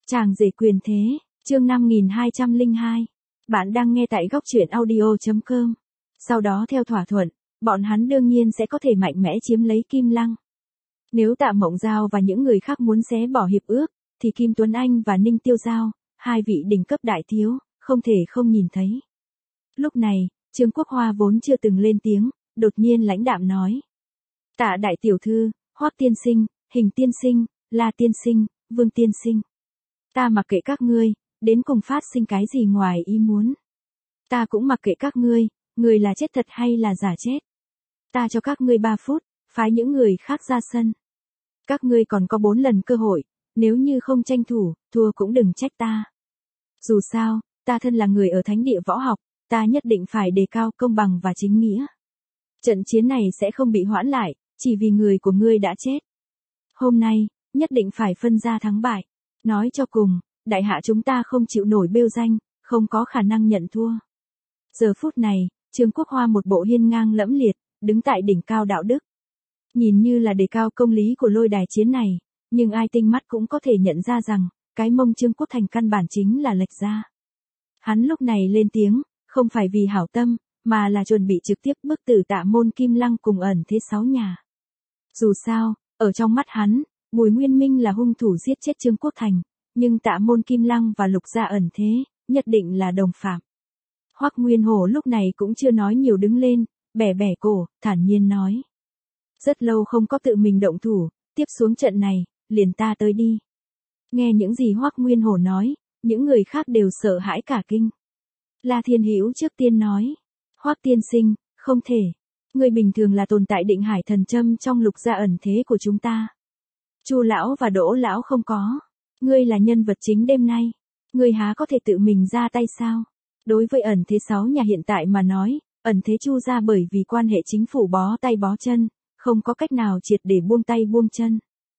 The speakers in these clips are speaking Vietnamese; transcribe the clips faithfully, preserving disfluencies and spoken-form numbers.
Chàng rể quyền thế, chương năm nghìn hai trăm lẻ hai. Bạn đang nghe tại góc truyện audio chấm com. Sau đó theo thỏa thuận, bọn hắn đương nhiên sẽ có thể mạnh mẽ chiếm lấy Kim Lăng. Nếu Tạ Mộng Giao và những người khác muốn xé bỏ hiệp ước, thì Kim Tuấn Anh và Ninh Tiêu Giao, hai vị đỉnh cấp đại thiếu, không thể không nhìn thấy. Lúc này, Trương Quốc Hoa vốn chưa từng lên tiếng, đột nhiên lãnh đạm nói. Tạ đại tiểu thư, Hoắc tiên sinh, Hình tiên sinh, La tiên sinh, Vương tiên sinh. Ta mặc kệ các ngươi, đến cùng phát sinh cái gì ngoài ý muốn. Ta cũng mặc kệ các ngươi, người là chết thật hay là giả chết. Ta cho các ngươi ba phút, phái những người khác ra sân. Các ngươi còn có bốn lần cơ hội, nếu như không tranh thủ, thua cũng đừng trách ta. Dù sao, ta thân là người ở thánh địa võ học, ta nhất định phải đề cao công bằng và chính nghĩa. Trận chiến này sẽ không bị hoãn lại, chỉ vì người của ngươi đã chết. Hôm nay, nhất định phải phân ra thắng bại. Nói cho cùng, đại hạ chúng ta không chịu nổi bêu danh, không có khả năng nhận thua. Giờ phút này, Trương Quốc Hoa một bộ hiên ngang lẫm liệt, đứng tại đỉnh cao đạo đức. Nhìn như là đề cao công lý của lôi đài chiến này, nhưng ai tinh mắt cũng có thể nhận ra rằng, cái mông Trương Quốc Thành căn bản chính là lệch ra. Hắn lúc này lên tiếng, không phải vì hảo tâm, mà là chuẩn bị trực tiếp bức tử Tạ môn Kim Lăng cùng ẩn thế sáu nhà. Dù sao, ở trong mắt hắn, Bùi Nguyên Minh là hung thủ giết chết Trương Quốc Thành, nhưng Tạ môn Kim Lăng và Lục gia ẩn thế, nhất định là đồng phạm. Hoắc Nguyên Hổ lúc này cũng chưa nói nhiều đứng lên, bẻ bẻ cổ, thản nhiên nói. Rất lâu không có tự mình động thủ, tiếp xuống trận này, liền ta tới đi. Nghe những gì Hoắc Nguyên Hổ nói, những người khác đều sợ hãi cả kinh. La Thiên Hữu trước tiên nói, Hoắc tiên sinh, không thể. Người bình thường là tồn tại định hải thần châm trong Lục gia ẩn thế của chúng ta. Chu lão và Đỗ lão không có. Ngươi là nhân vật chính đêm nay. Ngươi há có thể tự mình ra tay sao? Đối với ẩn thế sáu nhà hiện tại mà nói, ẩn thế Chu gia bởi vì quan hệ chính phủ bó tay bó chân, không có cách nào triệt để buông tay buông chân.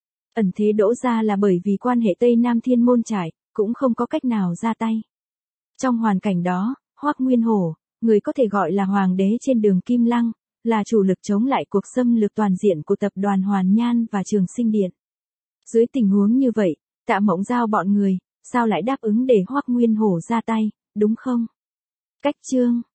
Ẩn thế Đỗ gia là bởi vì quan hệ Tây Nam Thiên Môn Trải, cũng không có cách nào ra tay. Trong hoàn cảnh đó, Hoắc Nguyên Hổ, người có thể gọi là hoàng đế trên đường Kim Lăng, là chủ lực chống lại cuộc xâm lược toàn diện của tập đoàn Hoàn Nhan và Trường Sinh Điện. Dưới tình huống như vậy, Tạ Mộng Giao bọn người, sao lại đáp ứng để Hoắc Nguyên Hổ ra tay, đúng không? Cách chương